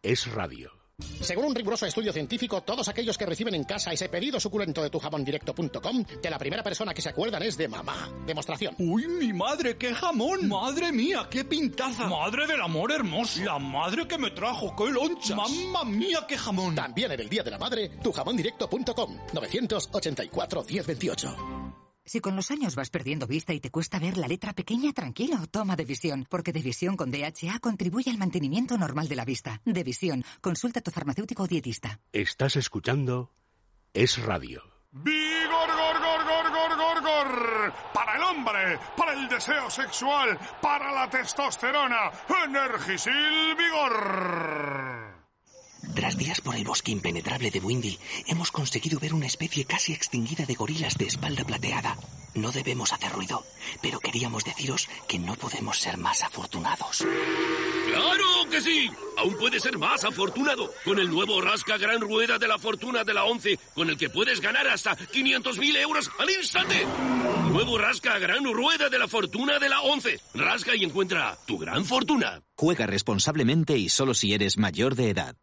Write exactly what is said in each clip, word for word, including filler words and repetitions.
es radio. Según un riguroso estudio científico, todos aquellos que reciben en casa ese pedido suculento de tu jamón directo punto com, de la primera persona que se acuerdan es de mamá. Demostración. ¡Uy, mi madre, qué jamón! ¡Madre mía, qué pintaza! ¡Madre del amor hermoso! ¡La madre que me trajo, qué lonchas! ¡Mamma mía, qué jamón! También en el Día de la Madre, tu jamón directo punto com, nueve ocho cuatro, diez veintiocho. Si con los años vas perdiendo vista y te cuesta ver la letra pequeña, tranquilo, toma Devisión, porque Devisión con D H A contribuye al mantenimiento normal de la vista. Devisión, consulta a tu farmacéutico o dietista. Estás escuchando Es Radio. ¡Vigor, gor, gor, gor, gor, gor, gor! Para el hombre, para el deseo sexual, para la testosterona, Energisil Vigor. Tras días por el bosque impenetrable de Windy, hemos conseguido ver una especie casi extinguida de gorilas de espalda plateada. No debemos hacer ruido, pero queríamos deciros que no podemos ser más afortunados. ¡Claro que sí! Aún puedes ser más afortunado con el nuevo Rasca Gran Rueda de la Fortuna de la ONCE, con el que puedes ganar hasta quinientos mil euros al instante. Nuevo Rasca Gran Rueda de la Fortuna de la ONCE. Rasca y encuentra tu gran fortuna. Juega responsablemente y solo si eres mayor de edad.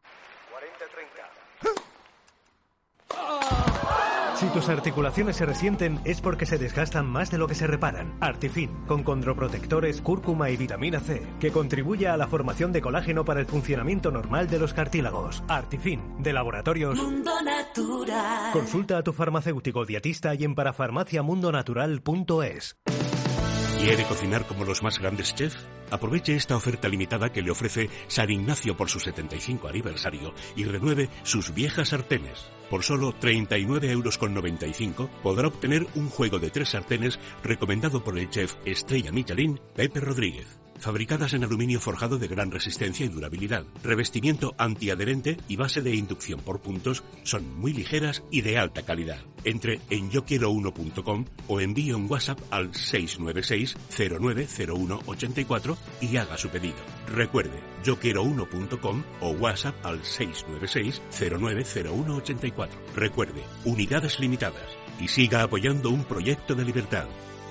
Si tus articulaciones se resienten es porque se desgastan más de lo que se reparan. Artifin, con condroprotectores, cúrcuma y vitamina C, que contribuye a la formación de colágeno para el funcionamiento normal de los cartílagos. Artifin, de Laboratorios Mundo Natural. Consulta a tu farmacéutico dietista y en parafarmaciamundonatural punto es. ¿Quiere cocinar como los más grandes chefs? Aproveche esta oferta limitada que le ofrece San Ignacio por su setenta y cinco aniversario y renueve sus viejas sartenes. Por solo treinta y nueve euros con noventa y cinco podrá obtener un juego de tres sartenes recomendado por el chef estrella Michelin, Pepe Rodríguez. Fabricadas en aluminio forjado de gran resistencia y durabilidad, revestimiento antiadherente y base de inducción por puntos, son muy ligeras y de alta calidad. Entre en yo quiero uno punto com o envíe un WhatsApp al seis nueve seis, cero nueve cero uno ocho cuatro y haga su pedido. Recuerde, yo quiero uno punto com o WhatsApp al seis nueve seis, cero nueve cero uno ocho cuatro. Recuerde, unidades limitadas y siga apoyando un proyecto de libertad.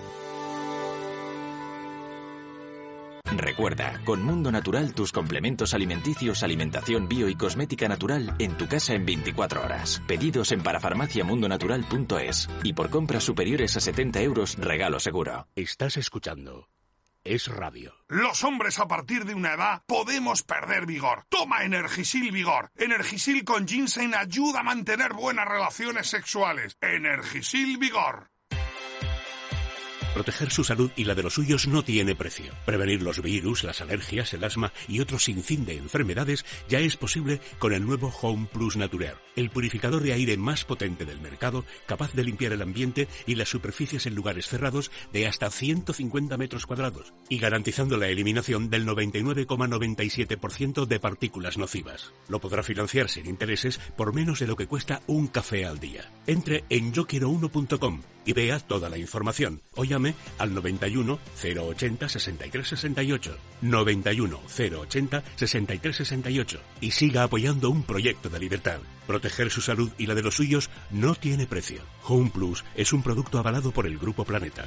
Recuerda, con Mundo Natural tus complementos alimenticios, alimentación bio y cosmética natural en tu casa en veinticuatro horas. Pedidos en parafarmaciamundonatural punto es. Y por compras superiores a setenta euros, regalo seguro. Estás escuchando Es Radio. Los hombres a partir de una edad podemos perder vigor. Toma Energisil Vigor. Energisil con ginseng ayuda a mantener buenas relaciones sexuales. Energisil Vigor. Proteger su salud y la de los suyos no tiene precio. Prevenir los virus, las alergias, el asma y otro sinfín de enfermedades ya es posible con el nuevo Home Plus Naturaire, el purificador de aire más potente del mercado, capaz de limpiar el ambiente y las superficies en lugares cerrados de hasta ciento cincuenta metros cuadrados y garantizando la eliminación del noventa y nueve coma noventa y siete por ciento de partículas nocivas. Lo podrá financiar sin intereses por menos de lo que cuesta un café al día. Entre en yo quiero uno punto com y vea toda la información o llame al noventa y uno, cero ochenta, sesenta y tres sesenta y ocho, noventa y uno, cero ochenta, sesenta y tres sesenta y ocho y siga apoyando un proyecto de libertad. Proteger su salud y la de los suyos no tiene precio. Home Plus es un producto avalado por el Grupo Planeta.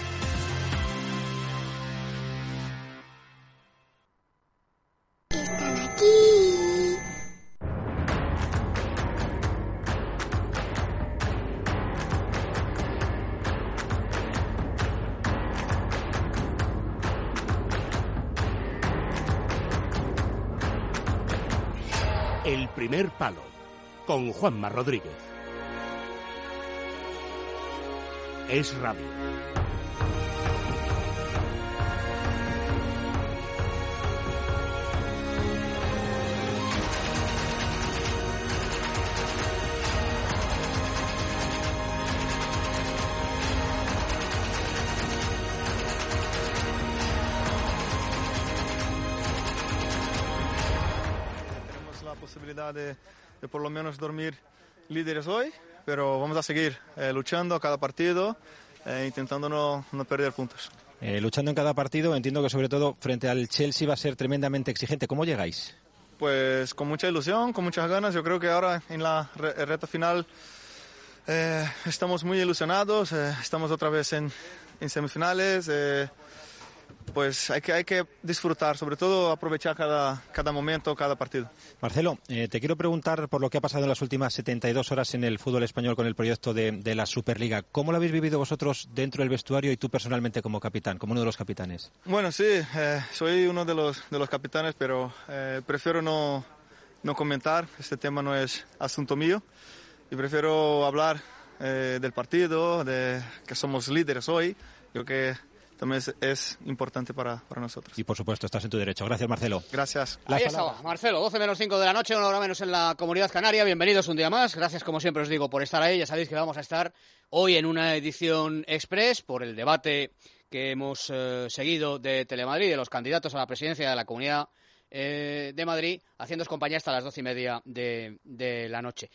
Están aquí. El primer palo, con Juanma Rodríguez. Es Radio. Posibilidad de, de por lo menos dormir líderes hoy, pero vamos a seguir eh, luchando cada partido, eh, intentando no, no perder puntos. Eh, luchando en cada partido, entiendo que sobre todo frente al Chelsea va a ser tremendamente exigente. ¿Cómo llegáis? Pues con mucha ilusión, con muchas ganas. Yo creo que ahora en la re- reta final eh, estamos muy ilusionados, eh, estamos otra vez en, en semifinales. Eh, pues hay que, hay que disfrutar, sobre todo aprovechar cada, cada momento, cada partido. Marcelo, eh, te quiero preguntar por lo que ha pasado en las últimas setenta y dos horas en el fútbol español con el proyecto de, de la Superliga. ¿Cómo lo habéis vivido vosotros dentro del vestuario y tú personalmente como capitán, como uno de los capitanes? Bueno, sí, eh, soy uno de los, de los capitanes, pero eh, prefiero no, no comentar. Este tema no es asunto mío y prefiero hablar eh, del partido, de que somos líderes hoy. Creo que también es, es importante para, para nosotros. Y por supuesto, estás en tu derecho. Gracias, Marcelo. Gracias. Ahí estaba, Marcelo, doce menos cinco de la noche, una hora menos en la Comunidad Canaria. Bienvenidos un día más. Gracias, como siempre os digo, por estar ahí. Ya sabéis que vamos a estar hoy en una edición express por el debate que hemos eh, seguido de Telemadrid, de los candidatos a la presidencia de la Comunidad eh, de Madrid, haciéndoos compañía hasta las doce y media de, de la noche.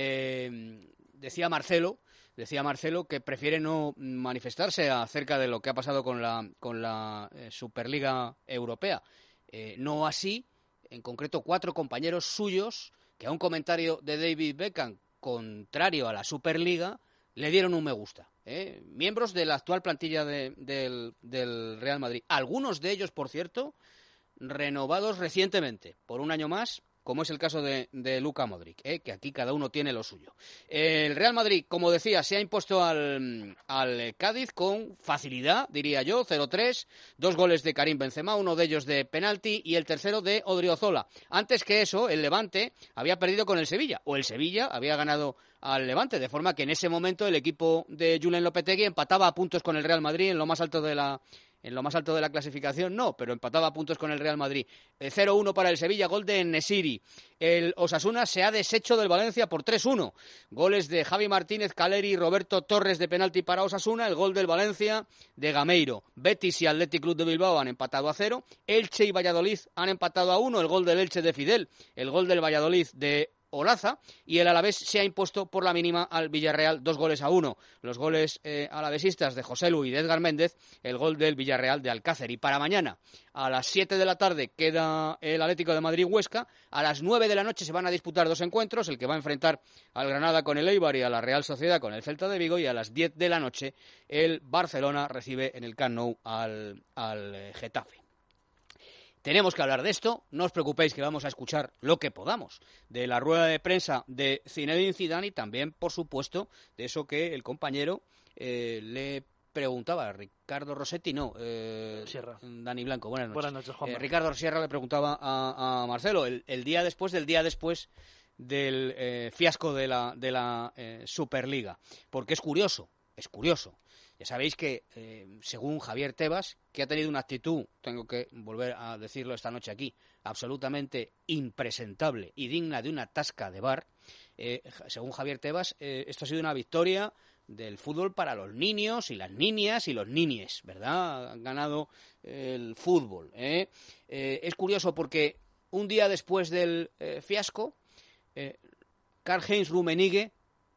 Eh, decía Marcelo... Decía Marcelo que prefiere no manifestarse acerca de lo que ha pasado con la, con la eh, Superliga Europea. Eh, no así, en concreto, cuatro compañeros suyos que a un comentario de David Beckham contrario a la Superliga le dieron un me gusta. ¿eh? Miembros de la actual plantilla de, del, del Real Madrid. Algunos de ellos, por cierto, renovados recientemente por un año más, como es el caso de, de Luka Modric, ¿eh? que aquí cada uno tiene lo suyo. El Real Madrid, como decía, se ha impuesto al, al Cádiz con facilidad, diría yo, cero tres, dos goles de Karim Benzema, uno de ellos de penalti y el tercero de Odriozola. Antes que eso, el Levante había perdido con el Sevilla, o el Sevilla había ganado al Levante, de forma que en ese momento el equipo de Julen Lopetegui empataba a puntos con el Real Madrid en lo más alto de la... En lo más alto de la clasificación no, pero empataba a puntos con el Real Madrid. cero uno para el Sevilla, gol de Nesiri. El Osasuna se ha deshecho del Valencia por tres uno. Goles de Javi Martínez, Caleri y Roberto Torres de penalti para Osasuna. El gol del Valencia de Gameiro. Betis y Athletic Club de Bilbao han empatado a cero. Elche y Valladolid han empatado a uno. El gol del Elche de Fidel. El gol del Valladolid de Olaza, y el Alavés se ha impuesto por la mínima al Villarreal dos goles a uno. Los goles eh, alavesistas de José Lu y de Edgar Méndez, el gol del Villarreal de Alcácer. Y para mañana, a las siete de la tarde, queda el Atlético de Madrid-Huesca. A las nueve de la noche se van a disputar dos encuentros, el que va a enfrentar al Granada con el Eibar y a la Real Sociedad con el Celta de Vigo, y a las diez de la noche el Barcelona recibe en el Camp Nou al, al Getafe. Tenemos que hablar de esto, no os preocupéis que vamos a escuchar lo que podamos de la rueda de prensa de Zinedine Zidane y también, por supuesto, de eso que el compañero eh, le preguntaba, Ricardo Rossetti, no, eh, Sierra. Dani Blanco, buenas noches. Buenas noches, Juan. Eh, Ricardo Sierra le preguntaba a, a Marcelo, el, el día después del día después del eh, fiasco de la, de la eh, Superliga, porque es curioso, es curioso. Ya sabéis que, eh, según Javier Tebas, que ha tenido una actitud, tengo que volver a decirlo esta noche aquí, absolutamente impresentable y digna de una tasca de bar, eh, según Javier Tebas, eh, esto ha sido una victoria del fútbol para los niños y las niñas y los niñes, ¿verdad? Han ganado el fútbol. ¿eh? Eh, es curioso porque un día después del eh, fiasco, eh, Karl-Heinz Rummenigge,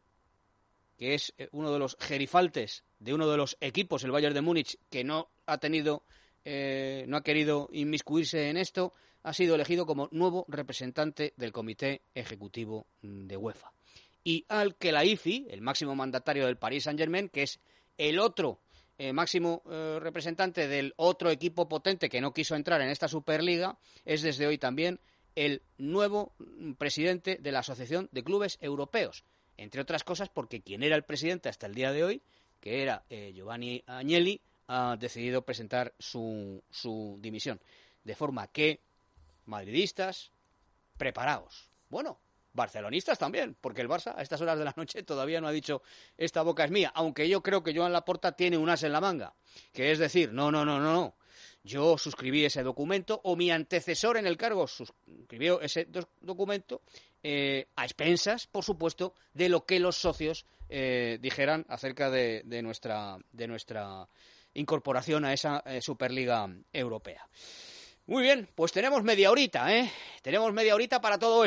que es uno de los gerifaltes de uno de los equipos, el Bayern de Múnich, que no ha tenido, eh, no ha querido inmiscuirse en esto, ha sido elegido como nuevo representante del Comité Ejecutivo de UEFA. Y Al-Khelaifi, el máximo mandatario del Paris Saint-Germain, que es el otro eh, máximo eh, representante del otro equipo potente que no quiso entrar en esta Superliga, es desde hoy también el nuevo presidente de la Asociación de Clubes Europeos. Entre otras cosas porque quien era el presidente hasta el día de hoy, que era eh, Giovanni Agnelli, ha decidido presentar su, su dimisión. De forma que, madridistas, preparaos. Bueno, barcelonistas también, porque el Barça a estas horas de la noche todavía no ha dicho esta boca es mía, aunque yo creo que Joan Laporta tiene un as en la manga, que es decir, no, no, no, no, no. Yo suscribí ese documento, o mi antecesor en el cargo suscribió ese do- documento, eh, a expensas, por supuesto, de lo que los socios eh, dijeran acerca de, de, nuestra, de nuestra incorporación a esa eh, Superliga Europea. Muy bien, pues tenemos media horita, ¿eh? Tenemos media horita para todo esto.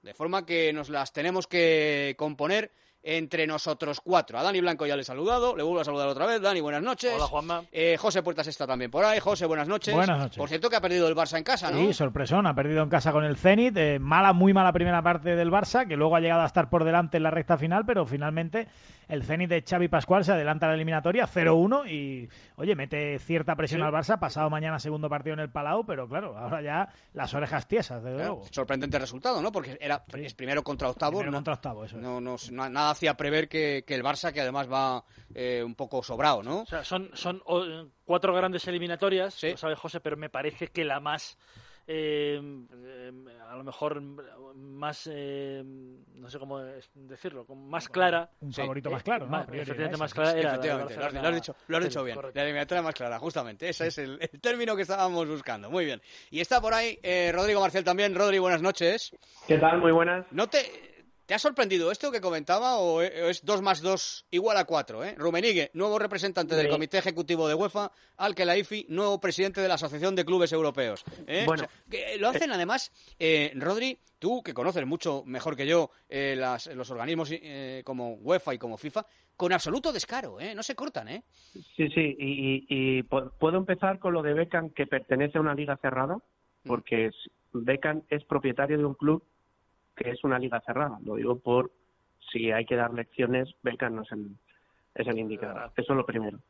De forma que nos las tenemos que componer entre nosotros cuatro. A Dani Blanco ya le he saludado, le vuelvo a saludar otra vez. Dani, buenas noches. Hola, Juanma. Eh, José Puertas está también por ahí. José, buenas noches. Buenas noches. Por cierto que ha perdido el Barça en casa, ¿no? Sí, sorpresón, ha perdido en casa con el Zenit. Eh, mala, muy mala primera parte del Barça, que luego ha llegado a estar por delante en la recta final, pero finalmente el Zenit de Xavi Pascual se adelanta a la eliminatoria cero uno y, oye, mete cierta presión sí. al Barça. Pasado mañana segundo partido en el Palau, pero claro, ahora ya las orejas tiesas, desde Claro, luego. sorprendente resultado, ¿no? Porque era Sí. es primero contra octavo. Primero no, contra octavo, eso es. no, no, no- nada hacía prever que, que el Barça, que además va eh, un poco sobrado, ¿no? O sea, son, son oh, cuatro grandes eliminatorias, lo sabe José, pero me parece que la más, eh, eh, a lo mejor más, eh, no sé cómo es- decirlo, como más clara. Un Sí. favorito más claro, ¿no? Más, A priori efectivamente, era más ese. clara era la del Efectivamente, Barça, lo has, la- lo has dicho, lo has sí, dicho bien. correcto. La eliminatoria más clara, justamente. Ese es el, el término que estábamos buscando. Muy bien. Y está por ahí eh, Rodrigo Marcel también. Rodri, buenas noches. ¿Qué tal? Muy buenas. ¿No te, te ha sorprendido esto que comentaba o es dos más dos igual a cuatro? ¿eh? Rummenigge, nuevo representante del Sí. Comité Ejecutivo de UEFA, Al-Khelaifi, nuevo presidente de la Asociación de Clubes Europeos. ¿eh? Bueno. O sea, que lo hacen además, eh, Rodri, tú que conoces mucho mejor que yo eh, las, los organismos eh, como UEFA y como FIFA, con absoluto descaro, ¿eh? No se cortan, ¿eh? Sí, sí, y, y- y pu- puedo empezar con lo de Beckham, que pertenece a una liga cerrada, porque es- Beckham es propietario de un club que es una liga cerrada. Lo digo por si hay que dar lecciones, Beckham no es el, es el indicado. Eso es lo primero.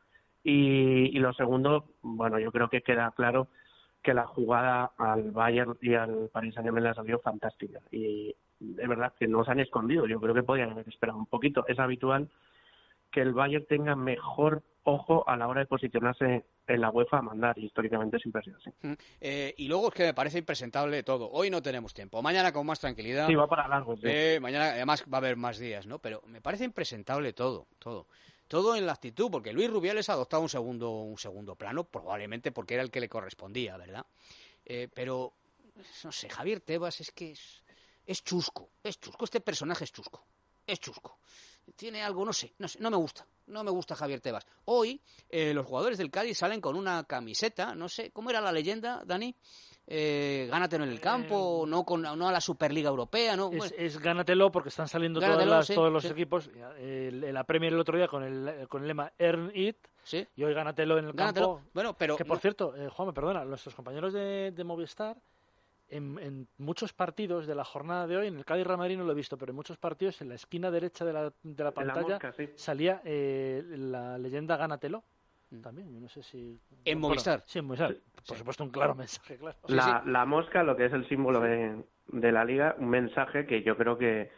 Y, y lo segundo, bueno, yo creo que queda claro que la jugada al Bayern y al Paris Saint-Germain le ha salido fantástica. Y es verdad que no se han escondido. Yo creo que podían haber esperado un poquito. Es habitual que el Bayern tenga mejor ojo a la hora de posicionarse en la UEFA a mandar, y históricamente siempre ha sido así. Mm. Eh, y luego es que me parece impresentable todo. Hoy no tenemos tiempo. Mañana con más tranquilidad. Sí, va para largo. Sí. Eh, mañana además va a haber más días, ¿no? Pero me parece impresentable todo, todo. Todo en la actitud, porque Luis Rubiales ha adoptado un segundo, un segundo plano, probablemente porque era el que le correspondía, ¿verdad? Eh, pero, no sé, Javier Tebas es que es, es chusco, es chusco. Este personaje es chusco, es chusco. Tiene algo, no sé, no sé, no me gusta, no me gusta Javier Tebas. Hoy eh, los jugadores del Cádiz salen con una camiseta, no sé, ¿cómo era la leyenda, Dani? Eh, gánatelo en el campo, no con no a la Superliga Europea, no. Es, Bueno, es gánatelo porque están saliendo todas Gánatelo, las- sí, todos los sí. equipos. El- En la Premier el otro día con el, con el lema Earn It. Sí. Y hoy gánatelo en el Gánatelo. campo. Bueno, pero Que por no- cierto, eh, Juanma, perdona, nuestros compañeros de, de Movistar, en, en muchos partidos de la jornada de hoy, en el Cádiz Real Madrid no lo he visto, pero en muchos partidos en la esquina derecha de la, de la En la pantalla mosca, sí. salía eh, la leyenda Gánatelo. También, yo no sé si... En bueno, Movistar. Sí, en Movistar. Por supuesto, un claro mensaje, claro. La, la mosca, lo que es el símbolo de, de la liga, un mensaje que yo creo que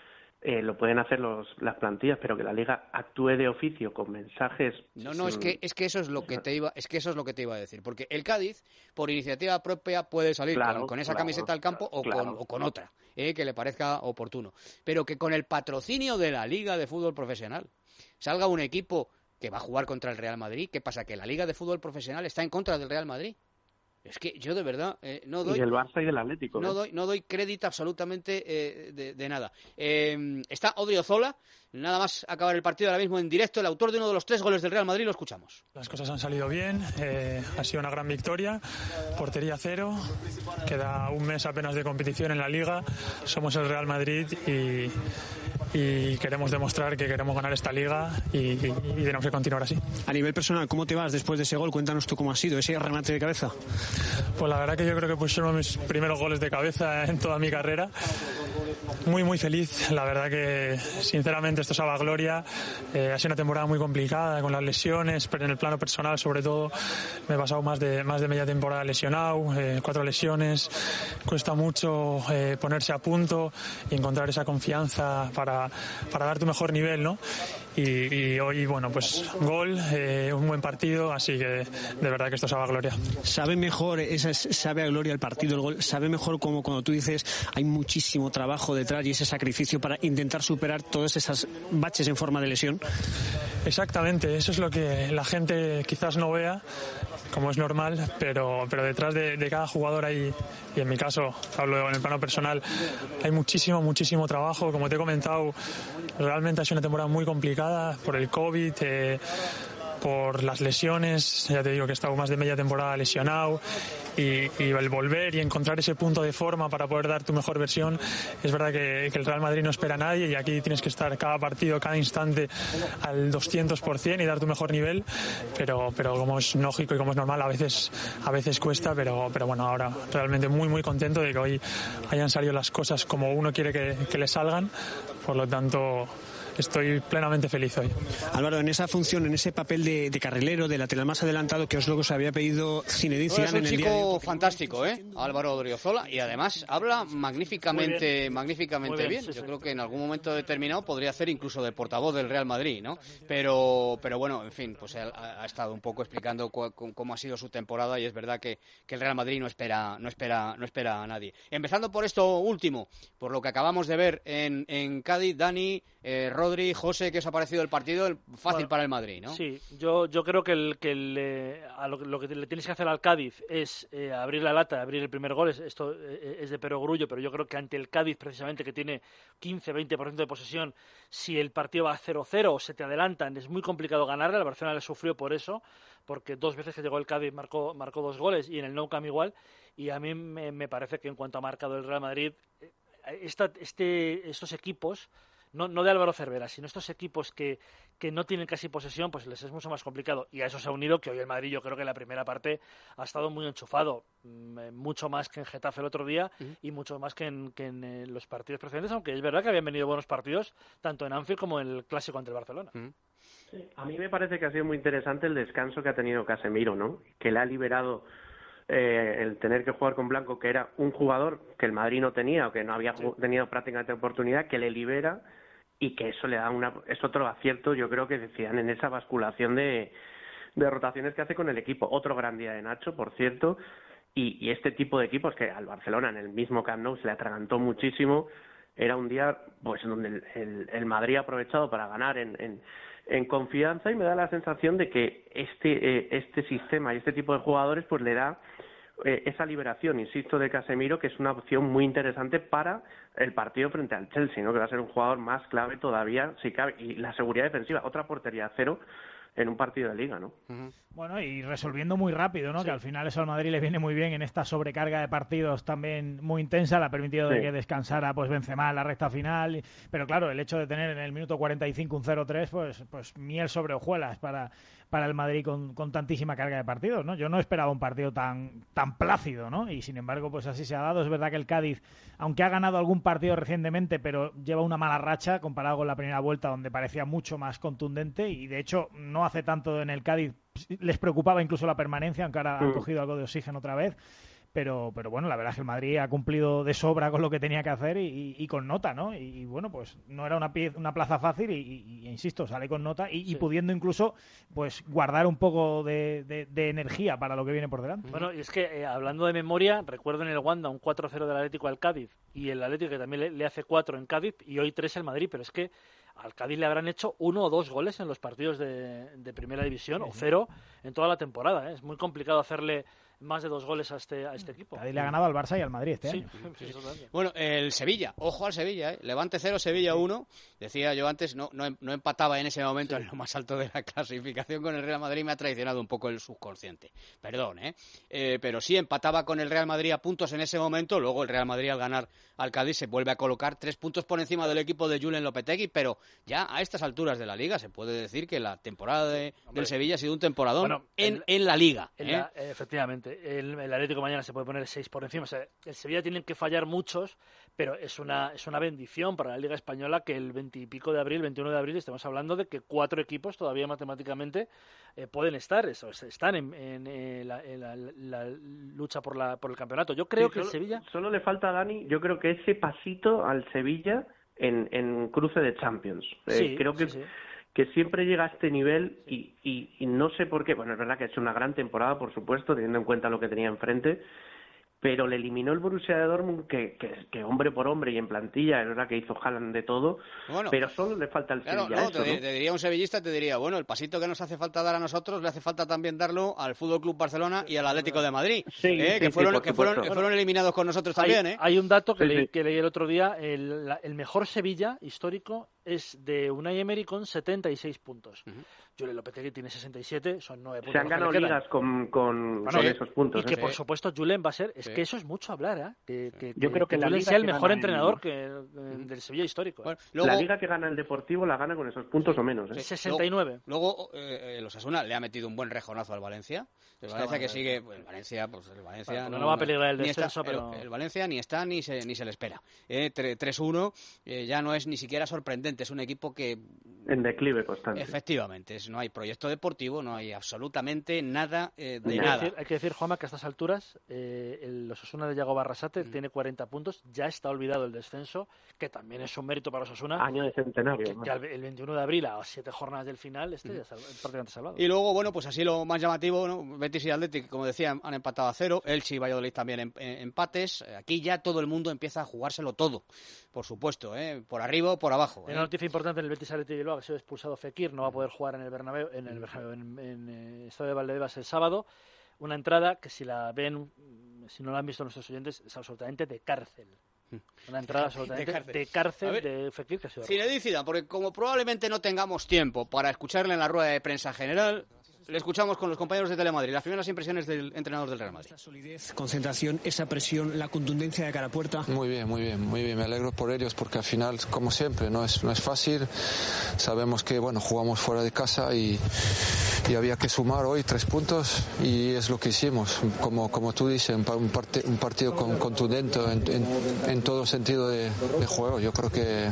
eh, lo pueden hacer los, las plantillas, pero que la liga actúe de oficio con mensajes. No, no, es que es que eso es lo que te iba, es que eso es lo que te iba a decir, porque el Cádiz, por iniciativa propia, puede salir Claro, con, con esa claro, camiseta al campo o, claro. con, o con otra, eh, que le parezca oportuno, pero que con el patrocinio de la Liga de Fútbol Profesional salga un equipo que va a jugar contra el Real Madrid. ¿Qué pasa? Que la Liga de Fútbol Profesional está en contra del Real Madrid. Es que yo de verdad eh, no doy Y del Barça y del Atlético. no ¿eh? doy, no doy crédito absolutamente eh, de, de nada. Eh, está Odrio Zola, nada más acabar el partido ahora mismo en directo, el autor de uno de los tres goles del Real Madrid, lo escuchamos. Las cosas han salido bien, eh, ha sido una gran victoria, portería cero, queda un mes apenas de competición en la Liga, somos el Real Madrid y, y queremos demostrar que queremos ganar esta Liga y, y, y tenemos que continuar así. A nivel personal, ¿cómo te vas después de ese gol? Cuéntanos tú cómo ha sido ese remate de cabeza. Pues la verdad que yo creo que pues uno de mis primeros goles de cabeza en toda mi carrera. Muy, muy feliz. La verdad que, sinceramente, esto sabe a gloria. Eh, ha sido una temporada muy complicada con las lesiones, pero en el plano personal, sobre todo, me he pasado más de, más de media temporada lesionado, eh, cuatro lesiones. Cuesta mucho eh, ponerse a punto y encontrar esa confianza para, para dar tu mejor nivel, ¿no? Y, y hoy, bueno, pues gol, eh, un buen partido, así que de verdad que esto sabe a gloria. Sabe mejor, esa, sabe a gloria el partido, el gol, sabe mejor como cuando tú dices hay muchísimo trabajo detrás y ese sacrificio para intentar superar todas esas baches en forma de lesión. Exactamente, eso es lo que la gente quizás no vea, como es normal, pero, pero detrás de, de cada jugador hay, y en mi caso, hablo en el plano personal, hay muchísimo, muchísimo trabajo. Como te he comentado, realmente ha sido una temporada muy complicada por el COVID, eh, por las lesiones, ya te digo que he estado más de media temporada lesionado y, y el volver y encontrar ese punto de forma para poder dar tu mejor versión, es verdad que, que el Real Madrid no espera a nadie y aquí tienes que estar cada partido, cada instante al doscientos por ciento y dar tu mejor nivel, pero, pero como es lógico y como es normal, a veces, a veces cuesta, pero, pero bueno, ahora realmente muy muy contento de que hoy hayan salido las cosas como uno quiere que, que le salgan, por lo tanto estoy plenamente feliz hoy. Álvaro, en esa función, en ese papel de, de carrilero, de lateral más adelantado, que os lo que os había pedido Zinedine Zidane en el día de hoy. Es un chico fantástico, ¿eh? Álvaro Odriozola, y además habla magníficamente, bien. magníficamente bien. bien. Sí, Yo sí. creo que en algún momento determinado podría hacer incluso de portavoz del Real Madrid, ¿no? Pero, pero bueno, en fin, pues él ha, ha estado un poco explicando cu- cómo ha sido su temporada y es verdad que, que el Real Madrid no espera, no espera, no espera a nadie. Empezando por esto último, por lo que acabamos de ver en, en Cádiz, Dani, eh, Rodri, José, ¿qué os ha parecido el partido? Fácil bueno, para el Madrid, ¿no? Sí, yo, yo creo que, el, que el, eh, a lo, lo que le tienes que hacer al Cádiz es eh, abrir la lata, abrir el primer gol. Es, esto eh, es de perogrullo, pero yo creo que ante el Cádiz, precisamente, que tiene quince veinte por ciento de posesión, si el partido va a cero cero o se te adelantan, es muy complicado ganarle. El Barcelona le sufrió por eso, porque dos veces que llegó el Cádiz marcó, marcó dos goles y en el Nou Camp igual. Y a mí me, me parece que en cuanto ha marcado el Real Madrid, esta, este, estos equipos... No, no de Álvaro Cervera, sino estos equipos que, que no tienen casi posesión, pues les es mucho más complicado. Y a eso se ha unido que hoy el Madrid, yo creo que en la primera parte ha estado muy enchufado, mucho más que en Getafe el otro día uh-huh. y mucho más que en, que en eh, los partidos precedentes, aunque es verdad que habían venido buenos partidos, tanto en Anfield como en el Clásico ante el Barcelona. Uh-huh. Sí, a mí me parece que ha sido muy interesante el descanso que ha tenido Casemiro, ¿no? Que le ha liberado eh, el tener que jugar con Blanco, que era un jugador que el Madrid no tenía o que no había sí. tenido prácticamente oportunidad, que le libera y que eso le da una es otro acierto, yo creo que decían en esa basculación de, de rotaciones que hace con el equipo. Otro gran día de Nacho, por cierto, y, y este tipo de equipos que al Barcelona en el mismo Camp Nou se le atragantó muchísimo. Era un día pues donde el, el, el Madrid ha aprovechado para ganar en, en, en confianza y me da la sensación de que este eh, este sistema y este tipo de jugadores pues le da eh, esa liberación, insisto, de Casemiro, que es una opción muy interesante para el partido frente al Chelsea, ¿no? Que va a ser un jugador más clave todavía, si cabe, y la seguridad defensiva, otra portería a cero en un partido de Liga, ¿no? Uh-huh. Bueno, y resolviendo muy rápido, ¿no? Sí. Que al final eso al Madrid le viene muy bien en esta sobrecarga de partidos también muy intensa, le ha permitido sí. de que descansara pues Benzema en la recta final, pero claro, el hecho de tener en el minuto cuarenta y cinco un cero tres, pues pues miel sobre hojuelas para para el Madrid con, con tantísima carga de partidos, ¿no? Yo no esperaba un partido tan tan plácido, ¿no? Y sin embargo, pues así se ha dado. Es verdad que el Cádiz, aunque ha ganado algún partido recientemente, pero lleva una mala racha comparado con la primera vuelta, donde parecía mucho más contundente, y de hecho no hace tanto en el Cádiz les preocupaba incluso la permanencia, aunque ahora han cogido algo de oxígeno otra vez. Pero, pero bueno, la verdad es que el Madrid ha cumplido de sobra con lo que tenía que hacer y, y, y con nota, ¿no? Y, y bueno, pues no era una, pie, una plaza fácil y, y, y insisto, sale con nota y, sí. y pudiendo incluso pues guardar un poco de, de, de energía para lo que viene por delante. Bueno, y es que eh, hablando de memoria, recuerdo en el Wanda un cuatro cero del Atlético al Cádiz y el Atlético que también le, le hace cuatro en Cádiz y hoy tres el Madrid, pero es que al Cádiz le habrán hecho uno o dos goles en los partidos de, de Primera División sí, o cero en toda la temporada, ¿eh? Es muy complicado hacerle más de dos goles a este a este equipo. Cádiz le ha ganado al Barça y al Madrid este sí, año. Sí, sí. Bueno, el Sevilla, ojo al Sevilla, ¿eh? Levante cero, Sevilla uno. Decía yo antes, no, no, no empataba en ese momento sí. en lo más alto de la clasificación con el Real Madrid, me ha traicionado un poco el subconsciente. Perdón, ¿eh? eh pero sí empataba con el Real Madrid a puntos en ese momento, luego el Real Madrid al ganar al Cádiz se vuelve a colocar tres puntos por encima del equipo de Julen Lopetegui, pero ya a estas alturas de la Liga se puede decir que la temporada de, del Sevilla ha sido un temporadón bueno, en, en, en la Liga. En ¿eh? la, efectivamente, el, el Atlético mañana se puede poner seis por encima. O sea, el Sevilla tienen que fallar muchos, pero es una es una bendición para la Liga Española que el veinte y pico de abril, veintiuno de abril, estemos hablando de que cuatro equipos todavía matemáticamente eh, pueden estar, eso, están en, en, en, la, en la, la lucha por la por el campeonato. Yo creo sí, que solo, el Sevilla... Solo le falta a Dani, yo creo que ese pasito al Sevilla en, en cruce de Champions. Sí, eh, creo que... Sí, sí. que siempre llega a este nivel y, y, y no sé por qué. Bueno, es verdad que ha hecho una gran temporada, por supuesto, teniendo en cuenta lo que tenía enfrente, pero le eliminó el Borussia de Dortmund, que, que, que hombre por hombre y en plantilla, es verdad que hizo Haaland de todo, bueno, pero solo le falta el claro, Sevilla. No, eso, te, ¿no? te diría un sevillista, te diría, bueno, el pasito que nos hace falta dar a nosotros, le hace falta también darlo al Fútbol Club Barcelona y al Atlético de Madrid, sí, ¿eh? sí, que, fueron, sí, que, fueron, que fueron eliminados con nosotros también. Hay, ¿eh? hay un dato que, sí, leí, sí. que leí el otro día, el, el mejor Sevilla histórico es de Unai Emery con setenta y seis puntos. Uh-huh. Julen Lopetegui tiene sesenta y siete, son nueve puntos. Se han ganado ligas con, con, bueno, con esos puntos. Y que, ¿eh? por supuesto, Julen va a ser... Es sí. que eso es mucho hablar, ¿eh? Que, que, Yo creo que, que la Julen liga sea el mejor que entrenador el... que, eh, del Sevilla histórico. ¿eh? Bueno, luego... La liga que gana el Deportivo la gana con esos puntos sí. o menos. ¿eh? sesenta y nueve. Luego, luego eh, el Osasuna le ha metido un buen rejonazo al Valencia. El Valencia que sigue... Pues, el Valencia, pues el Valencia... Bueno, no, no, no va a peligrar el está, descenso, pero... El, el Valencia ni está ni se, ni se le espera. Eh, tres uno eh, ya no es ni siquiera sorprendente. Es un equipo que... En declive constante. Efectivamente. Es, no hay proyecto deportivo, no hay absolutamente nada eh, de hay nada. Que decir, hay que decir, Juanma, que a estas alturas eh, el Osasuna de Yago Barrasate mm. tiene cuarenta puntos, ya está olvidado el descenso, que también es un mérito para Osasuna. Año de centenario. Que, que el veintiuno de abril, a siete jornadas del final, este mm. ya está prácticamente salvado. Y luego, bueno, pues así lo más llamativo, ¿no? Betis y Athletic, como decía, han empatado a cero. Elche y Valladolid también en, en, empates. Aquí ya todo el mundo empieza a jugárselo todo, por supuesto, ¿eh? Por arriba o por abajo. ¿eh? Una noticia importante en el Betis Athletic y Bilbao, ha sido expulsado Fekir, no va a poder jugar en el Bernabéu, en el Bernabéu, en, en, en Estadio de Valdebebas el sábado. Una entrada que si la ven, si no la han visto nuestros oyentes, es absolutamente de cárcel. Una entrada absolutamente de cárcel de, cárcel, ver, de Fekir que ha sido Zinedine, porque como probablemente no tengamos tiempo para escucharle en la rueda de prensa general, le escuchamos con los compañeros de Telemadrid. Las primeras impresiones del entrenador del Real Madrid. Esa solidez, concentración, esa presión, la contundencia de cara a puerta. Muy bien, muy bien, muy bien. Me alegro por ellos porque al final, como siempre, no es no es fácil. Sabemos que bueno jugamos fuera de casa y, y había que sumar hoy tres puntos y es lo que hicimos. Como como tú dices, un, part, un partido con, contundente en, en, en todo sentido de, de juego. Yo creo que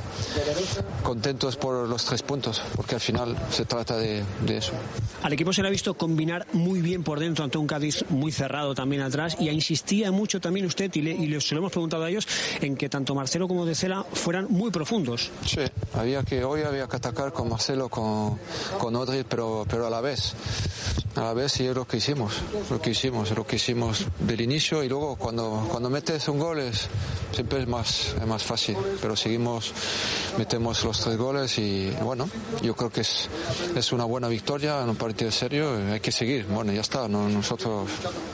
contentos por los tres puntos porque al final se trata de, de eso. Al equipo se le ha visto combinar muy bien por dentro ante un Cádiz muy cerrado también atrás y insistía mucho también usted y, le, y le, se lo hemos preguntado a ellos en que tanto Marcelo como De Cela fueran muy profundos. Sí, había que hoy había que atacar con Marcelo, con, con Odri, pero, pero a la vez a la vez y es lo que hicimos lo que hicimos, lo que hicimos del inicio y luego cuando, cuando metes un gol es, siempre es más, es más fácil, pero seguimos, metemos los tres goles y bueno, yo creo que es, es una buena victoria en un partido serio. Hay que seguir, bueno, ya está, no, nosotros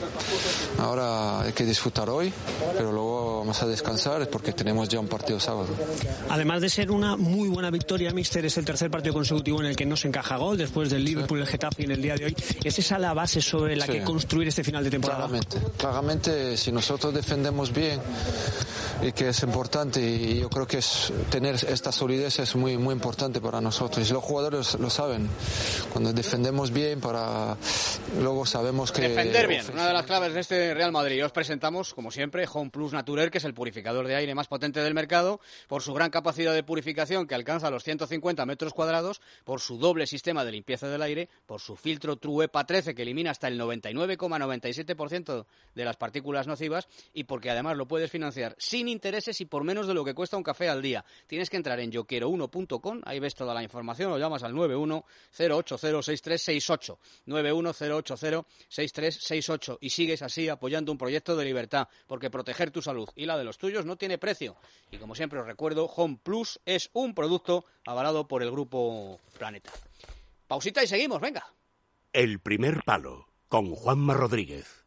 ahora hay que disfrutar hoy, pero luego vamos a descansar porque tenemos ya un partido sábado. Además de ser una muy buena victoria, míster, es el tercer partido consecutivo en el que no se encaja gol, después del Liverpool, sí. El Getafe en el día de hoy. ¿Es esa la base sobre la sí. que construir este final de temporada? Claramente, claramente si nosotros defendemos bien y que es importante y yo creo que es tener esta solidez es muy muy importante para nosotros y los jugadores lo saben, cuando defendemos bien para luego sabemos que defender bien, una de las claves de este Real Madrid. Os presentamos como siempre Home Plus Naturer, que es el purificador de aire más potente del mercado por su gran capacidad de purificación que alcanza los ciento cincuenta metros cuadrados, por su doble sistema de limpieza del aire, por su filtro True EPA trece que elimina hasta el noventa y nueve coma noventa y siete por ciento de las partículas nocivas y porque además lo puedes financiar sin intereses y por menos de lo que cuesta un café al día. Tienes que entrar en yo quiero uno punto com, ahí ves toda la información o llamas al nueve uno cero ocho cero seis tres seis ocho, nueve uno cero ocho cero seis tres seis ocho y sigues así apoyando un proyecto de libertad, porque proteger tu salud y la de los tuyos no tiene precio. Y como siempre os recuerdo, Home Plus es un producto avalado por el Grupo Planeta. Pausita y seguimos, venga. El primer palo, con Juanma Rodríguez.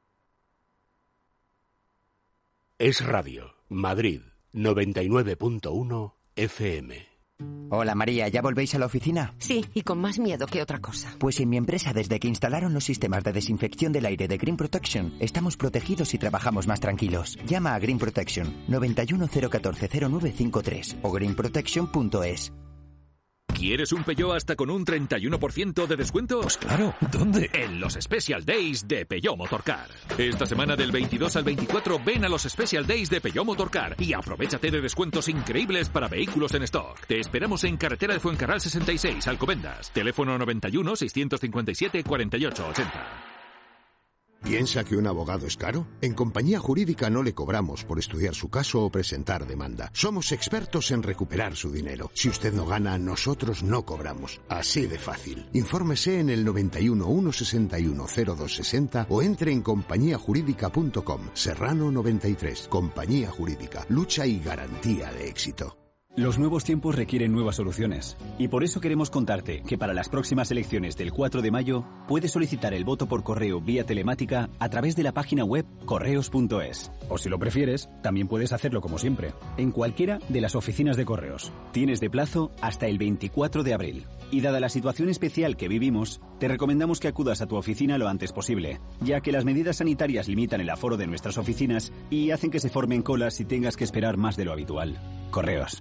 Es Radio, Madrid, noventa y nueve punto uno F M. Hola María, ¿ya volvéis a la oficina? Sí, y con más miedo que otra cosa. Pues en mi empresa, desde que instalaron los sistemas de desinfección del aire de Green Protection, estamos protegidos y trabajamos más tranquilos. Llama a Green Protection, noventa y uno cero catorce cero nueve cincuenta y tres o green protection punto es. ¿Quieres un Peugeot hasta con un treinta y uno por ciento de descuento? Pues claro, ¿dónde? En los Special Days de Peugeot Motorcar. Esta semana del veintidós al veinticuatro ven a los Special Days de Peugeot Motorcar y aprovéchate de descuentos increíbles para vehículos en stock. Te esperamos en carretera de Fuencarral sesenta y seis, Alcobendas. Teléfono noventa y uno seiscientos cincuenta y siete cuarenta y ocho ochenta. ¿Piensa que un abogado es caro? En Compañía Jurídica no le cobramos por estudiar su caso o presentar demanda. Somos expertos en recuperar su dinero. Si usted no gana, nosotros no cobramos. Así de fácil. Infórmese en el noventa y uno uno sesenta y uno cero dos sesenta o entre en compañía jurídica punto com. Serrano noventa y tres. Compañía Jurídica. Lucha y garantía de éxito. Los nuevos tiempos requieren nuevas soluciones. Y por eso queremos contarte que para las próximas elecciones del cuatro de mayo puedes solicitar el voto por correo vía telemática a través de la página web correos punto es. O si lo prefieres, también puedes hacerlo como siempre, en cualquiera de las oficinas de correos. Tienes de plazo hasta el veinticuatro de abril. Y dada la situación especial que vivimos, te recomendamos que acudas a tu oficina lo antes posible, ya que las medidas sanitarias limitan el aforo de nuestras oficinas y hacen que se formen colas y tengas que esperar más de lo habitual. Correos.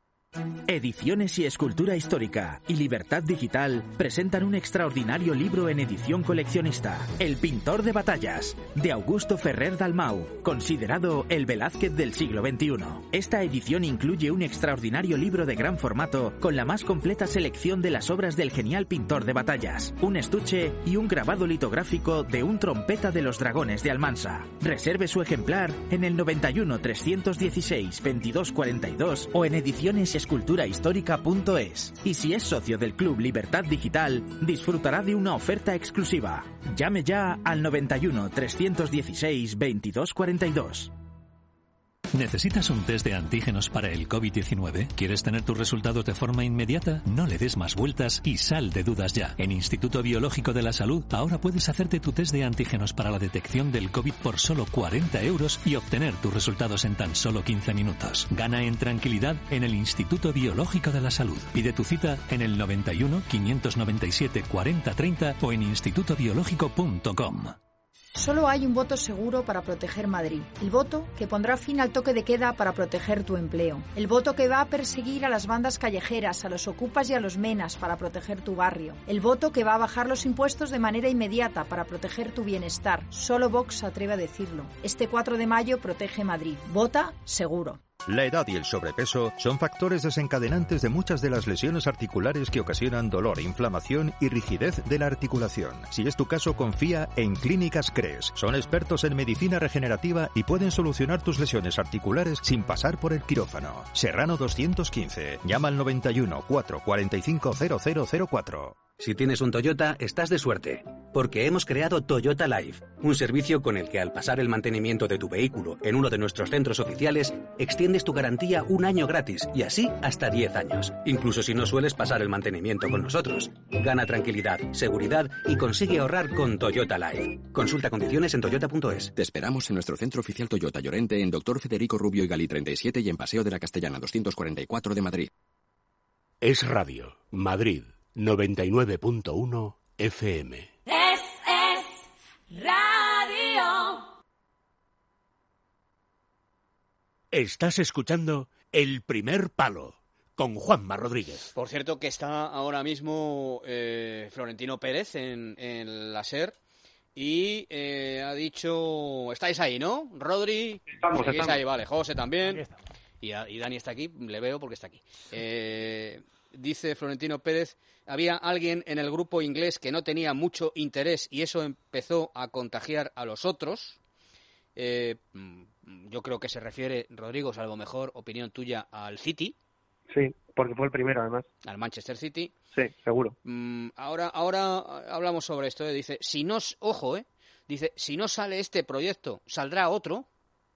Ediciones y Escultura Histórica y Libertad Digital presentan un extraordinario libro en edición coleccionista, El pintor de batallas, de Augusto Ferrer Dalmau, considerado el Velázquez del siglo veintiuno. Esta edición incluye un extraordinario libro de gran formato con la más completa selección de las obras del genial pintor de batallas, un estuche y un grabado litográfico de un trompeta de los dragones de Almansa. Reserve su ejemplar en el noventa y uno, trescientos dieciséis, veintidós cuarenta y dos o en ediciones y escultura histórica punto es. Y si es socio del Club Libertad Digital, disfrutará de una oferta exclusiva. Llame ya al noventa y uno, trescientos dieciséis, veintidós cuarenta y dos. ¿Necesitas un test de antígenos para el COVID diecinueve? ¿Quieres tener tus resultados de forma inmediata? No le des más vueltas y sal de dudas ya. En Instituto Biológico de la Salud ahora puedes hacerte tu test de antígenos para la detección del COVID por solo cuarenta euros y obtener tus resultados en tan solo quince minutos. Gana en tranquilidad en el Instituto Biológico de la Salud. Pide tu cita en el noventa y uno, quinientos noventa y siete, cuarenta treinta o en instituto biológico punto com. Solo hay un voto seguro para proteger Madrid. El voto que pondrá fin al toque de queda para proteger tu empleo. El voto que va a perseguir a las bandas callejeras, a los ocupas y a los menas para proteger tu barrio. El voto que va a bajar los impuestos de manera inmediata para proteger tu bienestar. Solo Vox se atreve a decirlo. Este cuatro de mayo protege Madrid. Vota seguro. La edad y el sobrepeso son factores desencadenantes de muchas de las lesiones articulares que ocasionan dolor, inflamación y rigidez de la articulación. Si es tu caso, confía en Clínicas Cres. Son expertos en medicina regenerativa y pueden solucionar tus lesiones articulares sin pasar por el quirófano. Serrano doscientos quince. Llama al noventa y uno, cuatro cuarenta y cinco, cero cero cero cuatro. Si tienes un Toyota, estás de suerte, porque hemos creado Toyota Life, un servicio con el que al pasar el mantenimiento de tu vehículo en uno de nuestros centros oficiales, extiendes tu garantía un año gratis y así hasta diez años, incluso si no sueles pasar el mantenimiento con nosotros. Gana tranquilidad, seguridad y consigue ahorrar con Toyota Life. Consulta condiciones en toyota punto es. Te esperamos en nuestro centro oficial Toyota Llorente en Doctor Federico Rubio y Galí treinta y siete y en Paseo de la Castellana doscientos cuarenta y cuatro de Madrid. Es Radio, Madrid. noventa y nueve punto uno F M. Es, es radio. Estás escuchando El Primer Palo con Juanma Rodríguez. Por cierto que está ahora mismo eh, Florentino Pérez en, en la SER y eh, ha dicho... Estáis ahí, ¿no? Rodri, estamos, seguís estamos. ahí, vale. José también. Y, y Dani está aquí, le veo porque está aquí. Eh, dice Florentino Pérez... Había alguien en el grupo inglés que no tenía mucho interés y eso empezó a contagiar a los otros. Eh, yo creo que se refiere, Rodrigo, salvo mejor opinión tuya, al City. Sí, porque fue el primero, además. Al Manchester City. Sí, seguro. Mm, ahora, ahora hablamos sobre esto. ¿eh? Dice, si no, ojo, eh, dice, si no sale este proyecto, saldrá otro.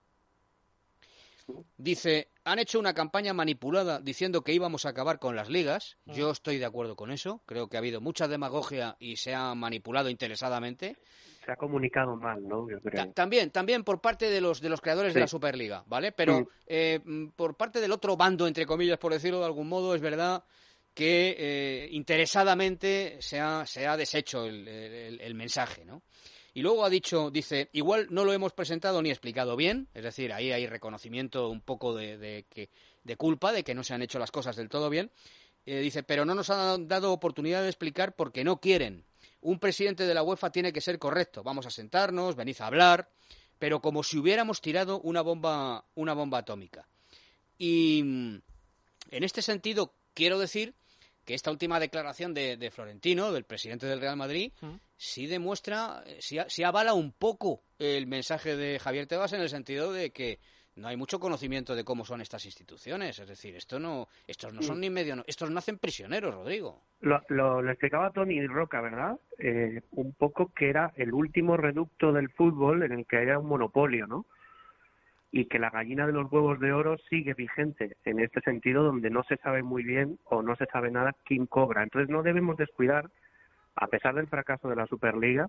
Dice, han hecho una campaña manipulada diciendo que íbamos a acabar con las ligas. Yo estoy de acuerdo con eso. Creo que ha habido mucha demagogia y se ha manipulado interesadamente. Se ha comunicado mal, ¿no? Yo creo. Ta- también, también por parte de los de los creadores sí. de la Superliga, ¿vale? Pero mm. eh, por parte del otro bando, entre comillas, por decirlo de algún modo, es verdad que eh, interesadamente se ha, se ha deshecho el, el, el mensaje, ¿no? Y luego ha dicho, dice, igual no lo hemos presentado ni explicado bien, es decir, ahí hay reconocimiento un poco de, de, que, de culpa, de que no se han hecho las cosas del todo bien. Eh, dice, pero no nos han dado oportunidad de explicar porque no quieren. Un presidente de la UEFA tiene que ser correcto. Vamos a sentarnos, venid a hablar, pero como si hubiéramos tirado una bomba, una bomba atómica. Y en este sentido, quiero decir que esta última declaración de, de Florentino, del presidente del Real Madrid, ¿Mm? sí demuestra, sí, sí avala un poco el mensaje de Javier Tebas en el sentido de que no hay mucho conocimiento de cómo son estas instituciones. Es decir, esto no, estos no son mm. ni medio, no, estos no hacen prisioneros, Rodrigo. Lo, lo, lo explicaba Tony Roca, ¿verdad? Eh, un poco que era el último reducto del fútbol en el que haya un monopolio, ¿no? y que la gallina de los huevos de oro sigue vigente en este sentido, donde no se sabe muy bien o no se sabe nada quién cobra. Entonces no debemos descuidar, a pesar del fracaso de la Superliga,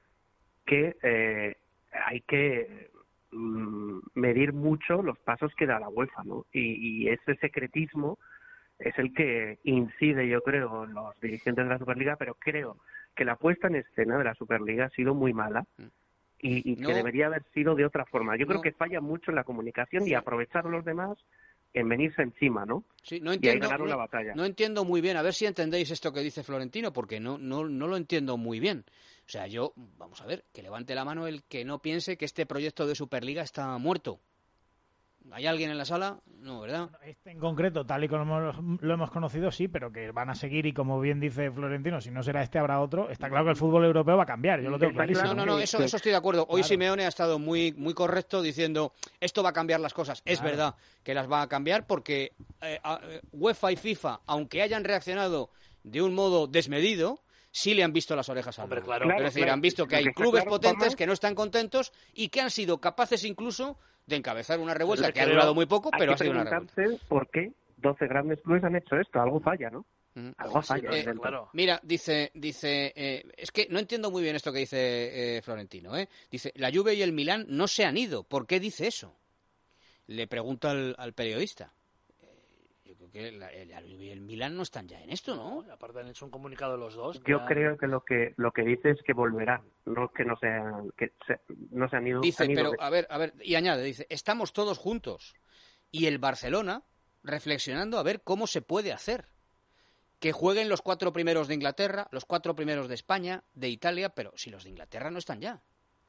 que eh, hay que mm, medir mucho los pasos que da la UEFA, ¿no? Y, y ese secretismo es el que incide, yo creo, en los dirigentes de la Superliga, pero creo que la puesta en escena de la Superliga ha sido muy mala y, y no. que debería haber sido de otra forma. Yo No. creo que falla mucho en la comunicación y aprovechar a los demás en venirse encima, ¿no? Sí, no y entiendo, ahí ganar una no, batalla. no entiendo muy bien, a ver si entendéis esto que dice Florentino, porque no, no, no lo entiendo muy bien. O sea, yo, vamos a ver, que levante la mano el que no piense que este proyecto de Superliga está muerto. ¿Hay alguien en la sala? No, ¿verdad? Este en concreto, tal y como lo hemos conocido, sí, pero que van a seguir y como bien dice Florentino, si no será este habrá otro. Está claro que el fútbol europeo va a cambiar, yo lo tengo clarísimo. No, no, no, eso, eso estoy de acuerdo. Hoy Claro. Simeone ha estado muy, muy correcto diciendo esto va a cambiar las cosas. Es Claro. verdad que las va a cambiar porque eh, a- eh, UEFA y FIFA, aunque hayan reaccionado de un modo desmedido, sí le han visto las orejas al lobo. claro. Es Claro, decir, claro. han visto que Lo hay que está clubes claro, potentes Tomás, que no están contentos y que han sido capaces incluso de encabezar una revuelta Yo que ha creo- durado muy poco, hay pero que ha sido una revuelta. preguntarse por qué doce grandes clubes han hecho esto. Algo falla, ¿no? Algo falla. Eh, dentro. Mira, dice, dice, eh, es que no entiendo muy bien esto que dice eh, Florentino. ¿eh? Dice, la Juve y el Milán no se han ido. ¿Por qué dice eso? Le pregunta al, al periodista. Eh, yo creo que la, la Juve y el Milán no están ya en esto, ¿no? No, aparte han hecho un comunicado los dos. Yo ya- creo que lo que lo que dice es que volverán, no que no se han, que se, no se han ido. Dice, han ido pero de- a ver, a ver, y añade, dice, estamos todos juntos. Y el Barcelona reflexionando a ver cómo se puede hacer. Que jueguen los cuatro primeros de Inglaterra, los cuatro primeros de España, de Italia, pero si los de Inglaterra no están ya.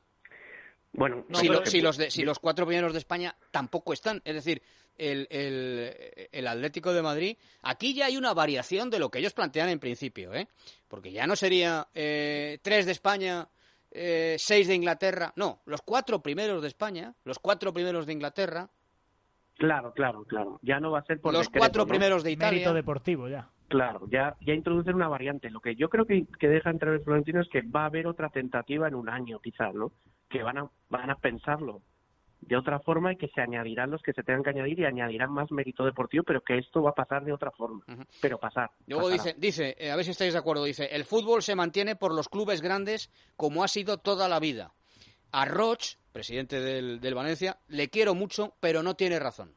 Bueno, si, no, lo- pero- si los de- si los cuatro primeros de España tampoco están, es decir, el, el, el Atlético de Madrid, aquí ya hay una variación de lo que ellos plantean en principio, ¿eh? Porque ya no sería eh, tres de España, eh, seis de Inglaterra, no, los cuatro primeros de España, los cuatro primeros de Inglaterra, Claro, claro, claro. Ya no va a ser por los decreto, cuatro ¿no? primeros de Italia. Mérito deportivo ya. Claro, ya, ya introducen una variante. Lo que yo creo que, que deja entrever Florentino es que va a haber otra tentativa en un año, quizás, ¿no? Que van a, van a pensarlo de otra forma y que se añadirán los que se tengan que añadir y añadirán más mérito deportivo, pero que esto va a pasar de otra forma. Pero pasar. Luego pasará. dice, dice eh, a ver si estáis de acuerdo, dice, el fútbol se mantiene por los clubes grandes como ha sido toda la vida. A Roch, presidente del, del Valencia, le quiero mucho, pero no tiene razón.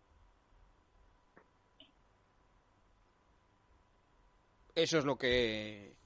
Eso es lo que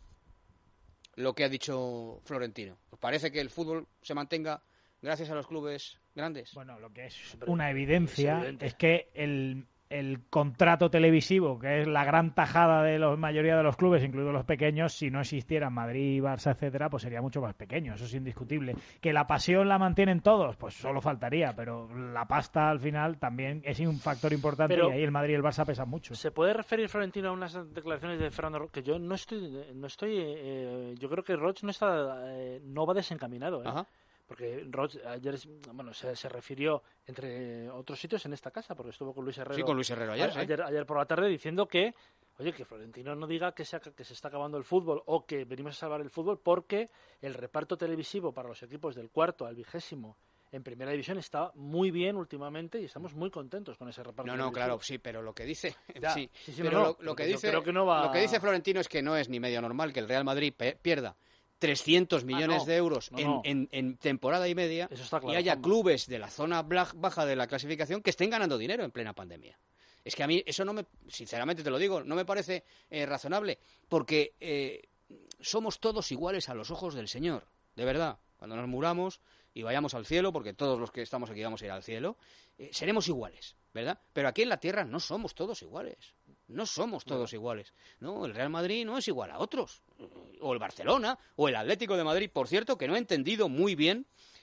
lo que ha dicho Florentino. ¿Os parece que el fútbol se mantenga gracias a los clubes grandes? Bueno, lo que es una evidencia es evidente. es que el, el contrato televisivo, que es la gran tajada de la mayoría de los clubes, incluidos los pequeños, si no existieran Madrid, Barça, etcétera, pues sería mucho más pequeño, eso es indiscutible. Que la pasión la mantienen todos, pues solo faltaría, pero la pasta al final también es un factor importante Pero- y ahí el Madrid y el Barça pesan mucho. ¿Se puede referir, Florentino, a unas declaraciones de Fernando Roch? Que yo no estoy, no estoy, eh, yo creo que Roch no está, eh, no va desencaminado, ¿eh? Porque Roch ayer, es- bueno, se, se refirió entre otros sitios en esta casa, porque estuvo con Luis Herrero. Sí, con Luis Herrero ayer, a- sí. ayer, ayer por la tarde diciendo que, oye, que Florentino no diga que se, ha- que se está acabando el fútbol o que venimos a salvar el fútbol porque el reparto televisivo para los equipos del cuarto al vigésimo en primera división está muy bien últimamente y estamos muy contentos con ese reparto. No, no, televisivo. claro, sí, pero lo que dice, Ya, sí, sí, sí, pero no, lo, no, lo que porque yo dice, creo que no va- lo que dice Florentino es que no es ni medio normal que el Real Madrid pe- pierda trescientos millones no, de euros no, en, no. en- en temporada y media Eso está claro, y haya Juanma. clubes de la zona bla- baja de la clasificación que estén ganando dinero en plena pandemia. Es que a mí eso no me, sinceramente te lo digo, no me parece eh, razonable, porque eh, somos todos iguales a los ojos del Señor, de verdad. Cuando nos muramos y vayamos al cielo, porque todos los que estamos aquí vamos a ir al cielo, eh, seremos iguales, ¿verdad? Pero aquí en la tierra no somos todos iguales. No somos todos iguales. No, el Real Madrid no es igual a otros. O el Barcelona, o el Atlético de Madrid. Por cierto, que no he entendido muy bien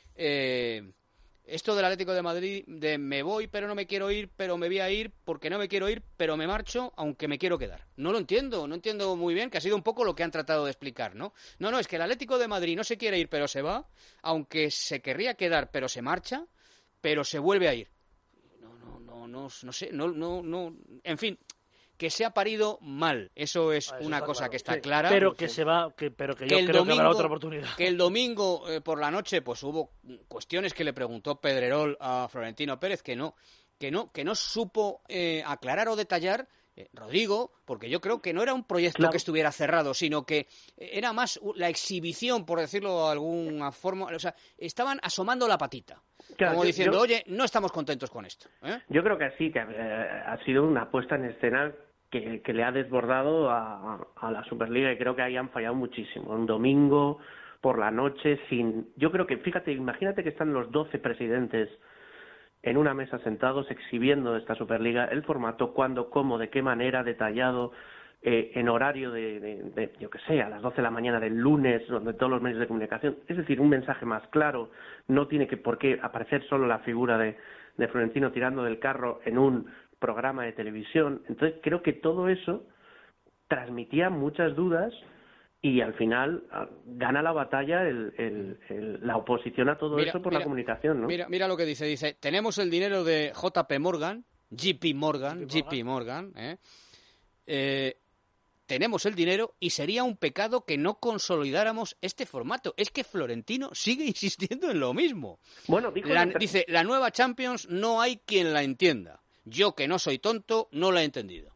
eh, esto del Atlético de Madrid de me voy pero no me quiero ir, pero me voy a ir porque no me quiero ir, pero me marcho aunque me quiero quedar. No lo entiendo, no entiendo muy bien, que ha sido un poco lo que han tratado de explicar, ¿no? No, no, es que el Atlético de Madrid no se quiere ir pero se va, aunque se querría quedar pero se marcha, pero se vuelve a ir. No, no, no, no, no sé, no, no, no, en fin, que se ha parido mal. Eso es ah, eso una está cosa claro. que está sí. clara. Pero que se va, que, pero que, que yo el creo domingo, que habrá otra oportunidad. Que el domingo eh, por la noche pues hubo cuestiones que le preguntó Pedrerol a Florentino Pérez que no, que no, que no supo eh, aclarar o detallar. Eh, Rodrigo, porque yo creo que no era un proyecto claro. que estuviera cerrado, sino que era más la exhibición, por decirlo de alguna forma. O sea, estaban asomando la patita, claro, como yo, diciendo, yo, oye, no estamos contentos con esto. ¿eh? Yo creo que sí, que eh, ha sido una puesta en escena que, que le ha desbordado a, a la Superliga y creo que ahí han fallado muchísimo. Un domingo por la noche sin... Yo creo que, fíjate, imagínate que están los doce presidentes en una mesa sentados exhibiendo esta Superliga, el formato, cuándo, cómo, de qué manera, detallado, eh, en horario de, de, de, yo qué sé, a las doce de la mañana del lunes, donde todos los medios de comunicación, es decir, un mensaje más claro, no tiene que por qué aparecer solo la figura de, de Florentino tirando del carro en un programa de televisión. Entonces creo que todo eso transmitía muchas dudas y al final gana la batalla el, el, el, la oposición a todo mira, eso por mira, la comunicación, ¿no? Mira, mira lo que dice, dice, tenemos el dinero de J P Morgan, J P Morgan, J P Morgan, ¿eh? Eh, tenemos el dinero y sería un pecado que no consolidáramos este formato. Es que Florentino sigue insistiendo en lo mismo. Bueno, dijo la, el... dice, la nueva Champions no hay quien la entienda. Yo, que no soy tonto, no la he entendido.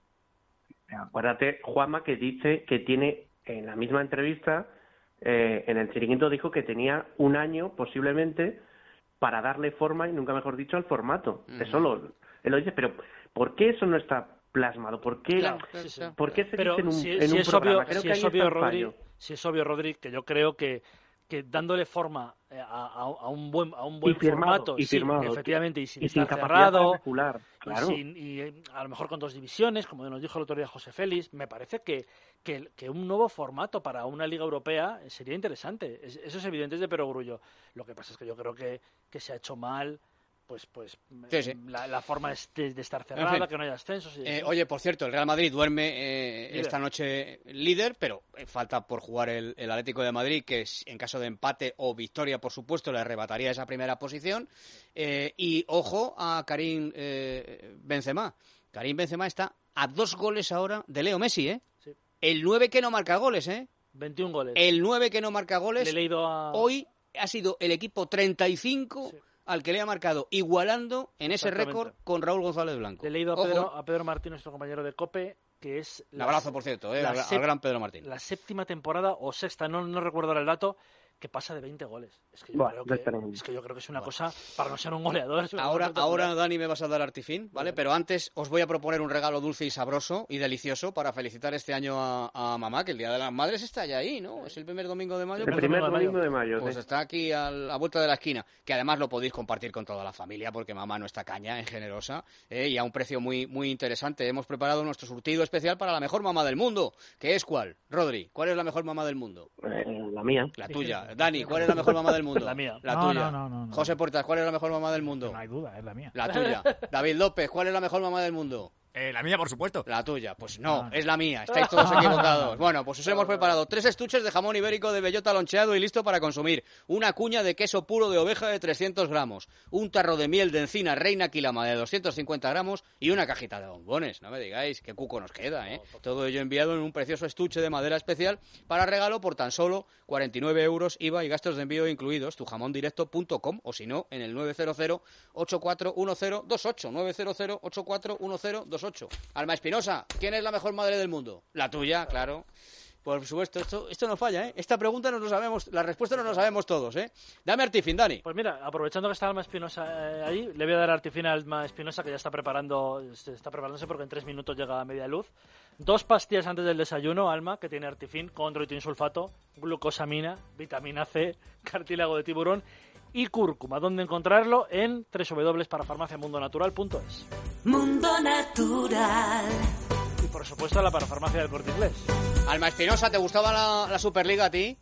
Acuérdate, Juanma, que dice que tiene... En la misma entrevista, eh, en el Chiringuito dijo que tenía un año, posiblemente, para darle forma, y nunca mejor dicho, al formato. Uh-huh. Eso lo, él lo dice, pero ¿por qué eso no está plasmado? ¿Por qué, claro, la, sí, sí. ¿por qué se pero dice en un, si, en si un es programa? Obvio, creo si que es ahí obvio, está el Rodri, fallo. si es obvio, Rodri, que yo creo que, que dándole forma a, a, a un buen a un buen y firmado, formato, y firmado, sí, efectivamente, y sin y estar sin cerrado, claro. y, sin, y a lo mejor con dos divisiones, como nos dijo el otro día José Félix, me parece que, que, que un nuevo formato para una liga europea sería interesante. Es, eso es evidente, es de perogrullo. Lo que pasa es que yo creo que, que se ha hecho mal. Pues, pues sí, sí. La, la forma es de, de estar cerrada, en fin. Que no haya ascensos. Y eh, oye, por cierto, el Real Madrid duerme eh, esta noche líder, pero eh, falta por jugar el, el Atlético de Madrid, que es, en caso de empate o victoria, por supuesto, le arrebataría esa primera posición. Eh, y ojo a Karim eh, Benzema. Karim Benzema está a dos goles ahora de Leo Messi, ¿eh? Sí. El nueve que no marca goles, ¿eh? veintiún goles. El nueve que no marca goles. Le he leído a... Hoy ha sido el equipo treinta y cinco... Sí. Al que le ha marcado, igualando en ese récord con Raúl González Blanco. Le he leído a Pedro, a Pedro Martín, nuestro compañero de COPE, que es... Un abrazo, por cierto, eh, al, al gran Pedro Martín. La séptima temporada, o sexta, no, no recuerdo ahora el dato, que pasa de veinte goles. Es que yo, bueno, creo, que, es que yo creo que es una bueno. cosa, para no ser un goleador... Ahora, ahora, Dani, me vas a dar artifín, ¿vale? Pero antes os voy a proponer un regalo dulce y sabroso y delicioso para felicitar este año a, a mamá, que el Día de las Madres está ya ahí, ¿no? Es el primer domingo de mayo. El primer domingo de mayo, Pues sí. está aquí a la vuelta de la esquina, que además lo podéis compartir con toda la familia, porque mamá no está caña, es generosa, ¿eh? Y a un precio muy, muy interesante. Hemos preparado nuestro surtido especial para la mejor mamá del mundo, que es ¿cuál? Rodri, ¿cuál es la mejor mamá del mundo? Eh, la mía. La tuya. Dani, ¿cuál es la mejor mamá del mundo? La mía. La no, tuya. No, no, no, no. José Puertas, ¿cuál es la mejor mamá del mundo? No hay duda, es la mía. La tuya. David López, ¿cuál es la mejor mamá del mundo? Eh, la mía, por supuesto. La tuya. Pues no, no, es la mía. Estáis todos equivocados. Bueno, pues os hemos preparado tres estuches de jamón ibérico de bellota loncheado y listo para consumir. Una cuña de queso puro de oveja de trescientos gramos. Un tarro de miel de encina Reina Quilama de doscientos cincuenta gramos y una cajita de bombones. No me digáis qué cuco nos queda, ¿eh? Todo ello enviado en un precioso estuche de madera especial para regalo por tan solo cuarenta y nueve euros, I V A y gastos de envío incluidos. tujamondirecto punto com o si no, en el nueve cero cero, ocho cuatro uno cero dos ocho. nueve cero cero, ocho cuatro uno cero dos ocho. Alma Espinosa, ¿quién es la mejor madre del mundo? La tuya, claro. Por supuesto, esto, esto no falla, ¿eh? Esta pregunta no lo sabemos, la respuesta no lo sabemos todos, ¿eh? Dame artifín, Dani. Pues mira, aprovechando que está Alma Espinosa eh, ahí, le voy a dar artifín a Alma Espinosa, que ya está preparando, está preparándose porque en tres minutos llega a media luz. Dos pastillas antes del desayuno, Alma, que tiene artifín, condroitinsulfato, glucosamina, vitamina C, cartílago de tiburón y cúrcuma. ¿Dónde encontrarlo? En doble u doble u doble u punto parafarmaciamundonatural punto es. Mundo Natural. Y por supuesto la parafarmacia del Corte Inglés. Alma Espinosa, ¿te gustaba la, la Superliga a ti?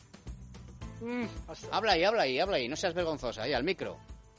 Mm, habla ahí, habla ahí, habla ahí, no seas vergonzosa, ahí al micro.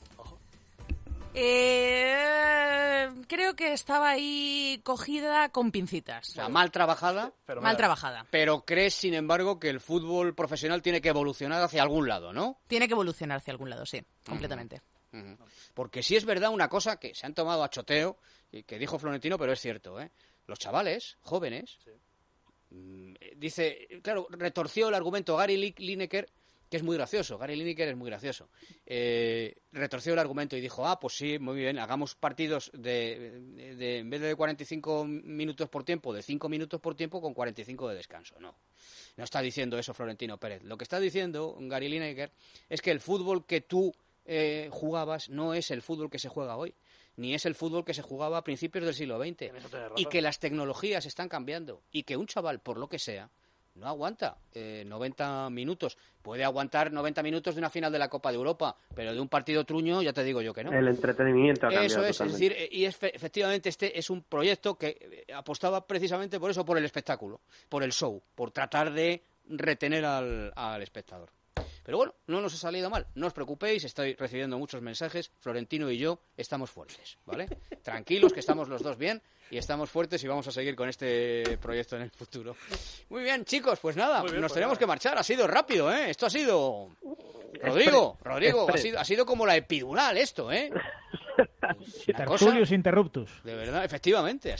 Eh, creo que estaba ahí cogida con pincitas. O sea, mal trabajada. Pero mal trabajada. Pero crees, sin embargo, que el fútbol profesional tiene que evolucionar hacia algún lado, ¿no? Tiene que evolucionar hacia algún lado, sí, completamente. Mm. Uh-huh. Porque sí es verdad una cosa que se han tomado a choteo, y que dijo Florentino, pero es cierto, ¿eh? Los chavales, jóvenes, sí. mmm, dice, claro, retorció el argumento Gary Lineker, que es muy gracioso, Gary Lineker es muy gracioso, eh, retorció el argumento y dijo, ah, pues sí, muy bien, hagamos partidos de, de, de en vez de cuarenta y cinco minutos por tiempo, de cinco minutos por tiempo con cuarenta y cinco de descanso. No, no está diciendo eso Florentino Pérez. Lo que está diciendo Gary Lineker es que el fútbol que tú eh, jugabas no es el fútbol que se juega hoy, ni es el fútbol que se jugaba a principios del siglo veinte, y que las tecnologías están cambiando, y que un chaval, por lo que sea, no aguanta eh, noventa minutos. Puede aguantar noventa minutos de una final de la Copa de Europa, pero de un partido truño ya te digo yo que no. El entretenimiento ha cambiado. Eso es, totalmente. es decir, y es, efectivamente este es un proyecto que apostaba precisamente por eso, por el espectáculo, por el show, por tratar de retener al, al espectador. Pero bueno, no nos ha salido mal. No os preocupéis, estoy recibiendo muchos mensajes. Florentino y yo estamos fuertes, ¿vale? Tranquilos, que estamos los dos bien y estamos fuertes y vamos a seguir con este proyecto en el futuro. Muy bien, chicos, pues nada, bien, nos pues tenemos nada. que marchar. Ha sido rápido, ¿eh? Esto ha sido... Rodrigo, Rodrigo, ha sido, ha sido como la epidural esto, ¿eh? Tertulius interruptus. De verdad, efectivamente.